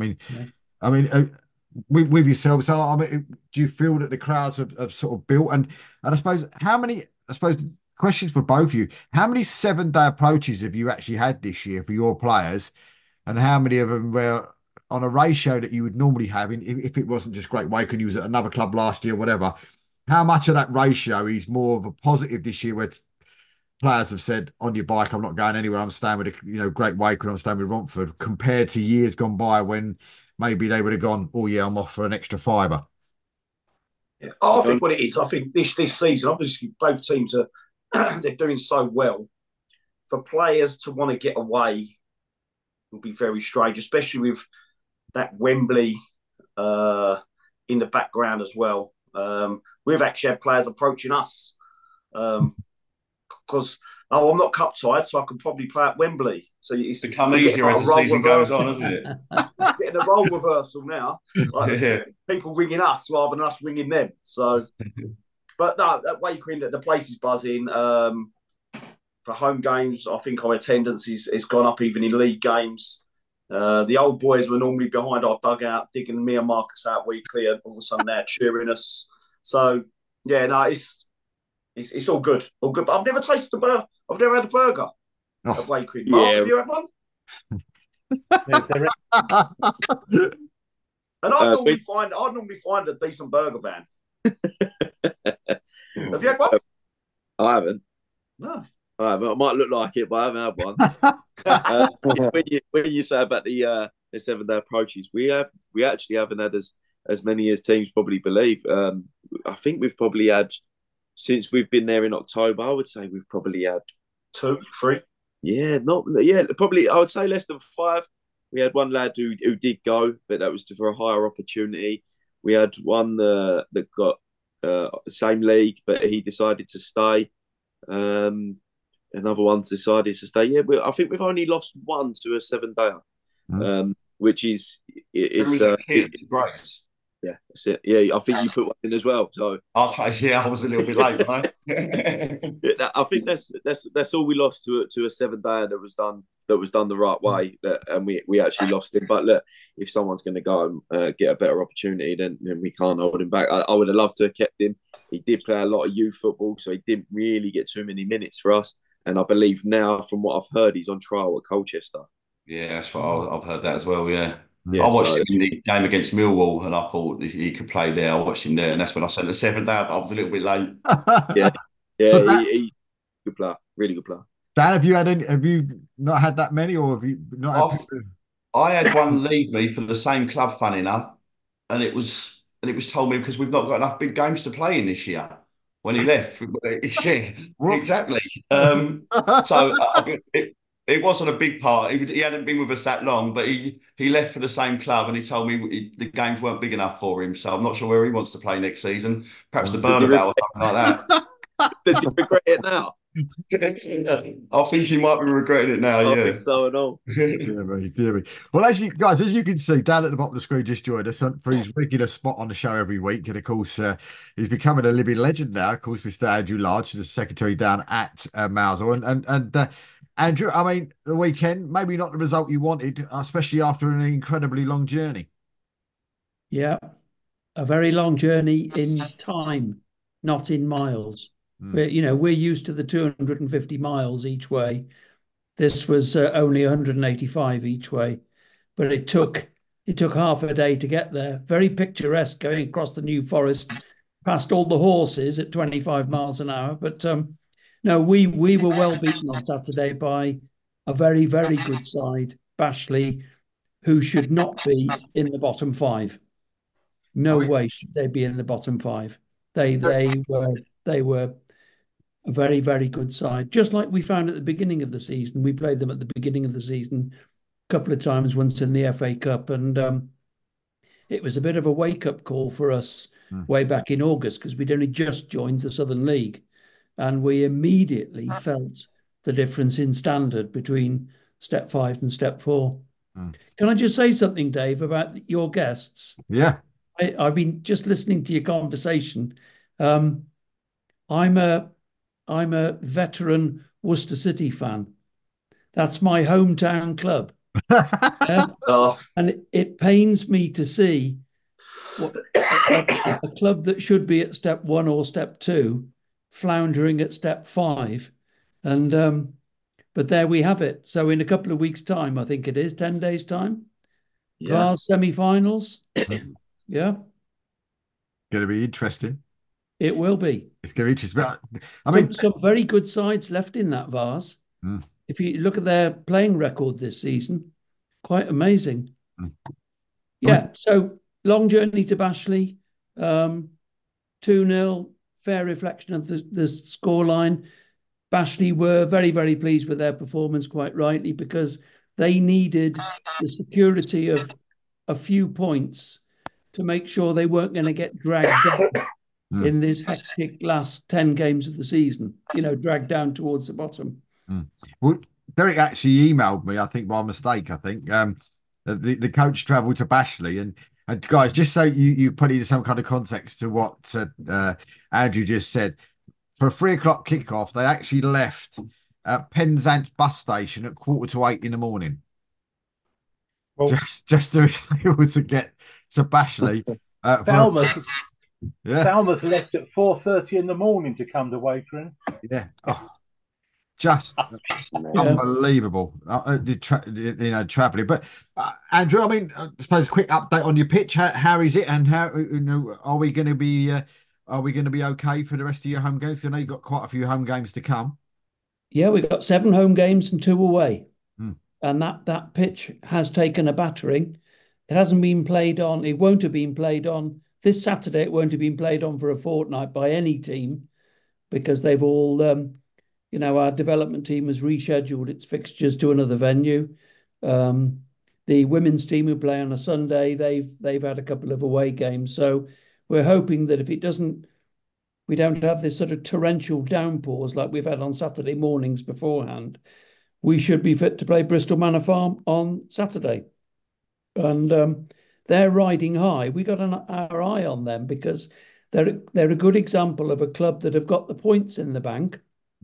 With yourself. So I mean, do you feel that the crowds have sort of built? And I suppose questions for both of you. How many 7-day approaches have you actually had this year for your players? And how many of them were on a ratio that you would normally have if it wasn't just Great Wakering, you was at another club last year, whatever? How much of that ratio is more of a positive this year where players have said, on your bike, I'm not going anywhere, I'm staying with Great Wakering, I'm staying with Romford, compared to years gone by when maybe they would have gone, oh yeah, I'm off for an extra fiver? Yeah. I think what it is, I think this season, obviously both teams are they're doing so well. For players to want to get away will be very strange, especially with that Wembley in the background as well. We've actually had players approaching us because I'm not cup tied, so I can probably play at Wembley. So it's become easier as the season goes on, hasn't it? Getting a role reversal now, people ringing us rather than us ringing them. So, but no, at Wakering, the place is buzzing. For home games, I think our attendance is gone up even in league games. The old boys were normally behind our dugout, digging me and Marcus out weekly, and all of a sudden they're cheering us. So yeah, no, it's all good, But I've never tasted the burger. I've never had a burger at Wakering. Mark, have you had one? And I normally find a decent burger van. Have you had one? I haven't. No. I might look like it, but I haven't had one. When you say about the 7-day approaches, we actually haven't had as many as teams probably believe. I think we've probably had, since we've been there in October, I would say we've probably had 2, 3. Probably I would say less than 5. We had one lad who did go, but that was for a higher opportunity. We had one that got the same league, but he decided to stay. Another one decided to stay. Yeah, I think we've only lost one to a 7-day, which is great. Yeah, that's it. Yeah, I think you put one in as well. So I was a little bit late, right? I think that's all we lost to a 7-day that was done the right way, and we actually lost him. But look, if someone's going to go and get a better opportunity, then we can't hold him back. I would have loved to have kept him. He did play a lot of youth football, so he didn't really get too many minutes for us. And I believe now, from what I've heard, he's on trial at Colchester. Yeah, that's what I've heard that as well. Yeah. I watched him in the game against Millwall, and I thought he could play there. I watched him there, and that's when I sent the 7-day. I was a little bit late. He's good player, really good player. Dan, have you not had that many, or have you not? I had one leave me for the same club, funny enough, and it was told me because we've not got enough big games to play in this year. When he left, exactly. So it wasn't a big part. He hadn't been with us that long, but he left for the same club, and he told me the games weren't big enough for him. So I'm not sure where he wants to play next season. Perhaps the Burnabout or something like that. Does he regret it now? I think he might be regretting it now. I think so and all. Dear me. Well, as you can see, Dan at the bottom of the screen just joined us for his regular spot on the show every week, and of course, he's becoming a living legend now. Of course, Mr. Andrew Large, the secretary down at Mousehole, and Andrew, I mean, the weekend maybe not the result you wanted, especially after an incredibly long journey. Yeah, a very long journey in time, not in miles. We're used to the 250 miles each way. This was only 185 each way, but it took half a day to get there. Very picturesque, going across the New Forest, past all the horses at 25 miles an hour. But no, we were well beaten on Saturday by a very, very good side, Bashley, who should not be in the bottom 5. No way should they be in the bottom 5. They were a very, very good side. Just like we found at the beginning of the season. We played them at the beginning of the season a couple of times, once in the FA Cup. And it was a bit of a wake-up call for us way back in August, because we'd only just joined the Southern League. And we immediately felt the difference in standard between step 5 and step 4. Can I just say something, Dave, about your guests? Yeah. I've been just listening to your conversation. I'm a veteran Worcester City fan. That's my hometown club. Oh, And it pains me to see what a club that should be at step 1 or step 2 floundering at step 5. And but there we have it. So in a couple of weeks' time, I think it is 10 days' time, yeah. Vars semi-finals. Yeah, Going to be interesting. it will be. It's going to be interesting. But, I mean, Some very good sides left in that Vars. If you look at their playing record this season, quite amazing. Yeah, so long journey to Bashley, 2-0, fair reflection of the scoreline. Bashley were very, very pleased with their performance, quite rightly, because they needed the security of a few points to make sure they weren't going to get dragged down in this hectic last 10 games of the season, dragged down towards the bottom. Well, Derek actually emailed me, I think by mistake, the coach travelled to Bashley. And guys, just so you put into some kind of context to what Andrew just said, for a 3:00 kickoff, they actually left Penzance bus station at 7:45 in the morning. Well, just to be able to get to Bashley. Falmouth left at 4:30 in the morning to come to Wakering. Yeah. Oh, just unbelievable. Traveling. But Andrew, I mean, I suppose a quick update on your pitch. How is it, and how are we going to be? Are we going to be okay for the rest of your home games? I know you've got quite a few home games to come. Yeah, we've got 7 home games and 2 away. And that pitch has taken a battering. It hasn't been played on. It won't have been played on this Saturday. It won't have been played on for a fortnight by any team, because they've all, our development team has rescheduled its fixtures to another venue. The women's team who play on a Sunday, they've had a couple of away games. So we're hoping that if we don't have this sort of torrential downpours like we've had on Saturday mornings beforehand, we should be fit to play Bristol Manor Farm on Saturday. And they're riding high. We got our eye on them because they're a good example of a club that have got the points in the bank,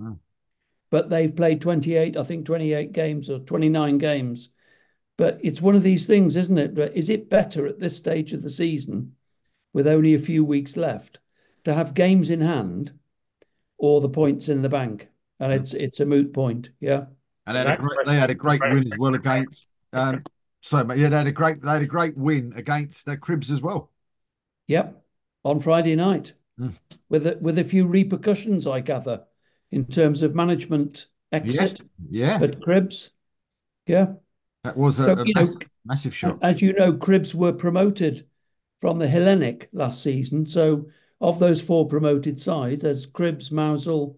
but they've played 28 games or 29 games. But it's one of these things, isn't it? Is it better at this stage of the season, with only a few weeks left, to have games in hand or the points in the bank? And it's a moot point, yeah. And they had a great win as well against. They had a great win against their Cribs as well. Yep, on Friday night, with a few repercussions, I gather, in terms of management exit. Yes. At Cribs, yeah. That was massive shock. As you know, Cribs were promoted from the Hellenic last season. So of those 4 promoted sides, there's Cribs, Mousehole,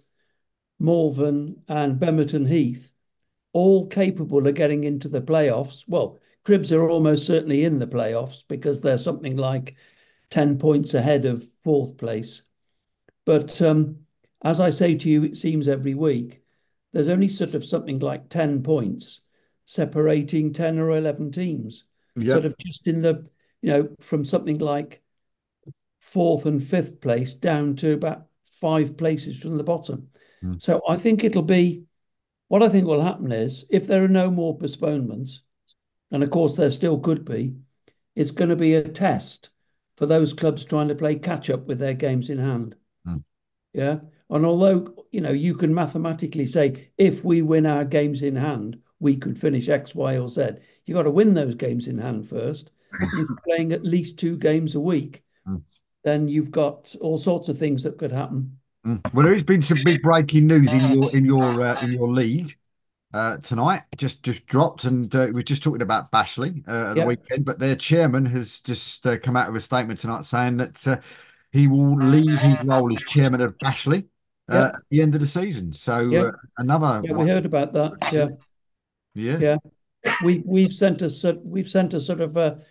Malvern and Bemerton Heath, all capable of getting into the playoffs. Well, Cribs are almost certainly in the playoffs because they're something like 10 points ahead of 4th place. But as I say to you, it seems every week, there's only sort of something like 10 points separating 10 or 11 teams. Sort of just in the, from something like 4th and 5th place down to about 5 places from the bottom. So I think what I think will happen is, if there are no more postponements, and of course there still could be, it's going to be a test for those clubs trying to play catch up with their games in hand. Yeah. And although, you can mathematically say, if we win our games in hand, we could finish X, Y, or Z. You've got to win those games in hand first. If you're playing at least 2 games a week, then you've got all sorts of things that could happen. Well, there has been some big breaking news in your league tonight. Just dropped, and we're just talking about Bashley at the weekend. But their chairman has just come out with a statement tonight saying that he will leave his role as chairman of Bashley at the end of the season. So another. Yeah, we heard about that. Yeah. We've sent a sort of a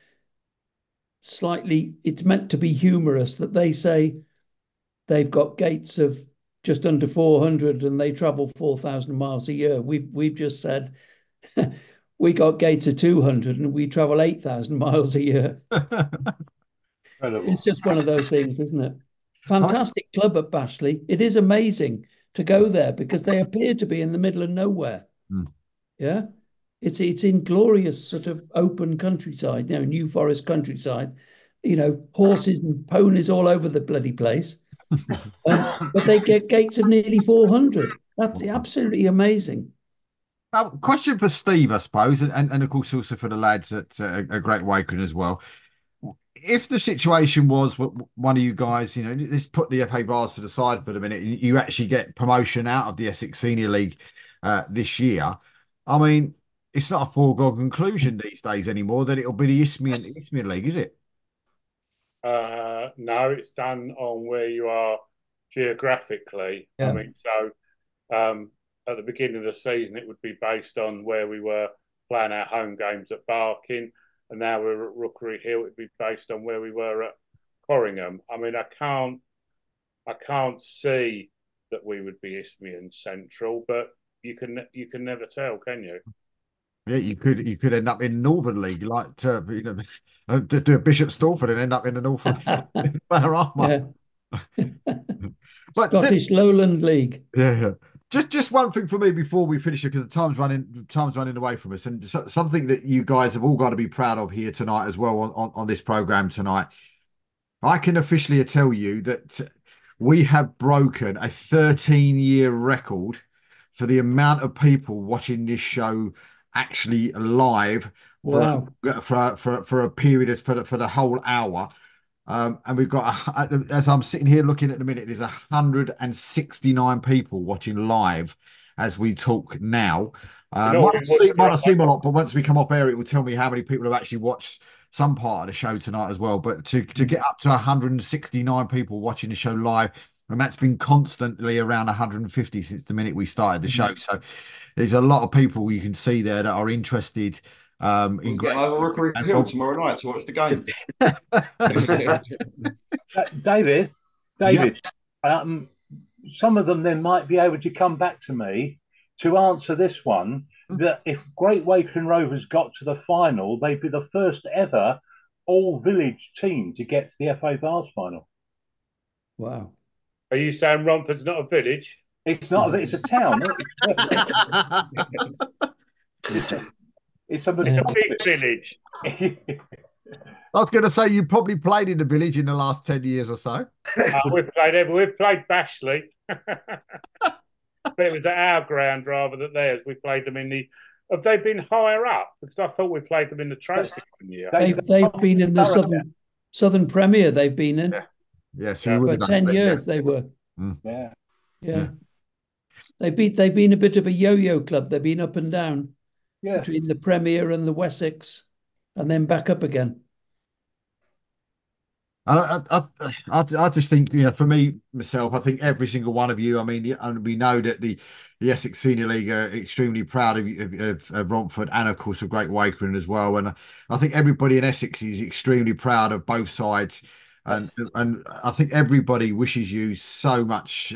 slightly. It's meant to be humorous that they say they've got gates of just under 400 and they travel 4,000 miles a year. We've just said we got gates of 200 and we travel 8,000 miles a year. Incredible. It's just one of those things, isn't it? Fantastic club at Bashley. It is amazing to go there because they appear to be in the middle of nowhere. Yeah. It's in glorious sort of open countryside, New Forest countryside, horses and ponies all over the bloody place. But they get gates of nearly 400. That's absolutely amazing. Question for Steve, I suppose, and of course also for the lads at Great Wakering as well. If the situation was one of you guys, let's put the FA Vase to the side for the minute, you actually get promotion out of the Essex Senior League this year. I mean, it's not a foregone conclusion these days anymore that it'll be the Isthmian League, is it? No, it's done on where you are geographically. Yeah. I mean, so at the beginning of the season, it would be based on where we were playing our home games at Barking, and now we're at Rookery Hill. It'd be based on where we were at Corringham. I mean, I can't see that we would be Isthmian Central, but you can never tell, can you? Yeah, you could end up in Northern League, like do a Bishop Stortford and end up in the Northern Panorama. But Scottish Lowland League. Yeah. Just one thing for me before we finish it, because the time's running away from us, and something that you guys have all got to be proud of here tonight as well on this program tonight. I can officially tell you that we have broken a 13-year record for the amount of people watching this show actually live for a period for the whole hour. And we've got, as I'm sitting here looking at the minute, there's 169 people watching live as we talk now. Might not seem a lot, but once we come off air, it will tell me how many people have actually watched some part of the show tonight as well. But to get up to 169 people watching the show live, and that's been constantly around 150 since the minute we started the show. So there's a lot of people you can see there that are interested in Great Rookery Hill tomorrow night to watch the game. David, some of them then might be able to come back to me to answer this one. That if Great Wakering Rovers got to the final, they'd be the first ever all-village team to get to the FA Vase final. Wow. Are you saying Romford's not a village? It's not. It's a town. It's a big village. I was going to say you probably played in the village in the last 10 years or so. We've played Bashley. But it was at our ground rather than theirs. We played them in the... Have they been higher up? Because I thought we played them in the trophy one year. They've been in the Southern Premier. They've been in. Yeah. So for 10 years they were. Yeah. They've been a bit of a yo-yo club. They've been up and down between the Premier and the Wessex, and then back up again. I just think, for me, myself, I think every single one of you, I mean, we know that the Essex Senior League are extremely proud of Romford and, of course, of Great Wakering as well. And I think everybody in Essex is extremely proud of both sides. And I think everybody wishes you so much,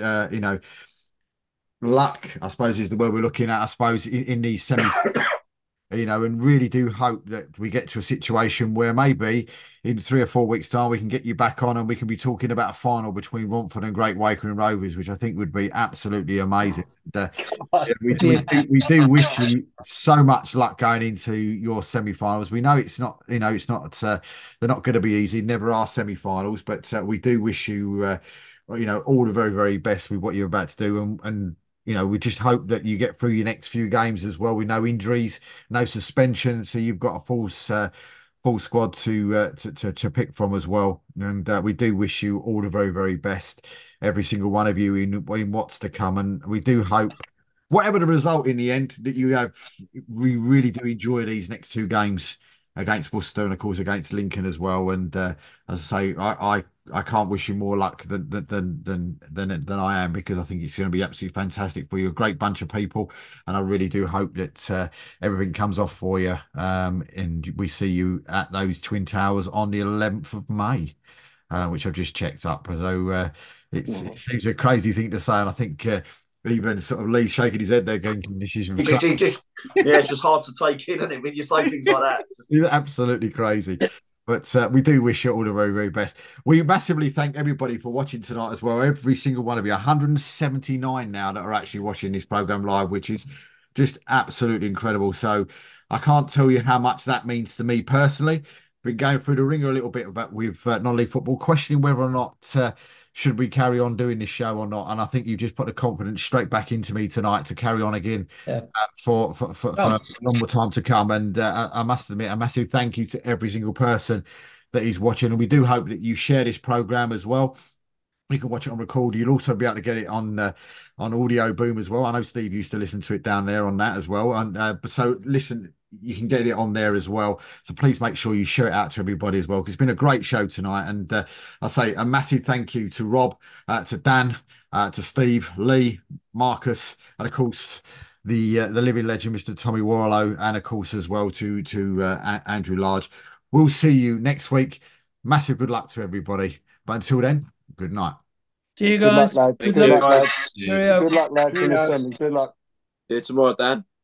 luck, I suppose, is the word we're looking at, I suppose, in these semi. And really do hope that we get to a situation where maybe in 3 or 4 weeks' time we can get you back on and we can be talking about a final between Romford and Great Wakering Rovers, which I think would be absolutely amazing. We do wish you so much luck going into your semi-finals. We know it's not, they're not going to be easy. Never are semi-finals, but we do wish you, all the very, very best with what you're about to do, and we just hope that you get through your next few games as well with no injuries, no suspension, so you've got a full squad to pick from as well. And we do wish you all the very, very best, every single one of you in what's to come. And we do hope, whatever the result in the end, that we really do enjoy these next 2 games against Worcester and of course against Lincoln as well. And as I say, I can't wish you more luck than I am, because I think it's going to be absolutely fantastic for you. A great bunch of people, and I really do hope that everything comes off for you. And we see you at those Twin Towers on the 11th of May, which I've just checked up. So it seems a crazy thing to say, and I think Even sort of Lee shaking his head there, going, "This is yeah, it's just hard to take in, isn't it, when you say things like that? It's absolutely crazy." But we do wish you all the very, very best. We massively thank everybody for watching tonight as well. Every single one of you, 179 now that are actually watching this program live, which is just absolutely incredible. So I can't tell you how much that means to me personally. Been going through the ringer a little bit about with non-league football, questioning whether or not should we carry on doing this show or not. And I think you just put the confidence straight back into me tonight to carry on again for a long more time to come. And I must admit, a massive thank you to every single person that is watching. And we do hope that you share this program as well. You can watch it on record. You'll also be able to get it on Audio Boom as well. I know Steve used to listen to it down there on that as well. And but so listen, you can get it on there as well. So please make sure you share it out to everybody as well, because it's been a great show tonight. And I'll say a massive thank you to Rob, to Dan, to Steve, Lee, Marcus, and of course the living legend, Mr. Tommy Warlow, and of course as well to Andrew Large. We'll see you next week. Massive good luck to everybody. But until then, good night. See you guys. Good luck, lads. Good luck, lads. Good luck, lads. See you tomorrow, Dan.